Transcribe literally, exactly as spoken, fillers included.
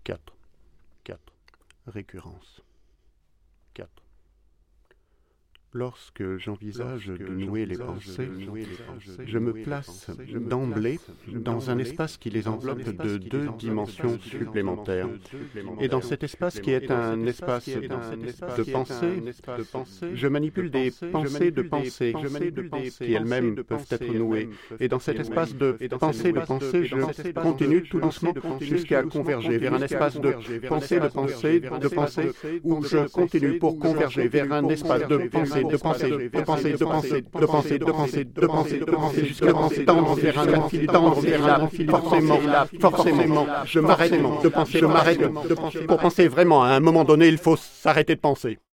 quatre, quatre, récurrence. quatre. Lorsque j'envisage de nouer les pensées, je me place d'emblée dans un espace qui les enveloppe de deux dimensions supplémentaires. Et dans cet espace qui est un espace de pensée, je manipule des pensées de pensée qui elles-mêmes peuvent être nouées. Et dans cet espace de pensée de pensée, je continue tout doucement jusqu'à converger vers un espace de pensée de pensée de pensée où je continue pour converger vers un espace de pensée de pensée, de pensée, de pensée, de pensée, de pensée, de pensée, de pensée, jusqu'à penser tendre vers un infini, tendre vers l'infini, forcément, forcément, je m'arrête de penser, je m'arrête de penser. Pour penser vraiment, à un moment donné, il faut s'arrêter de penser.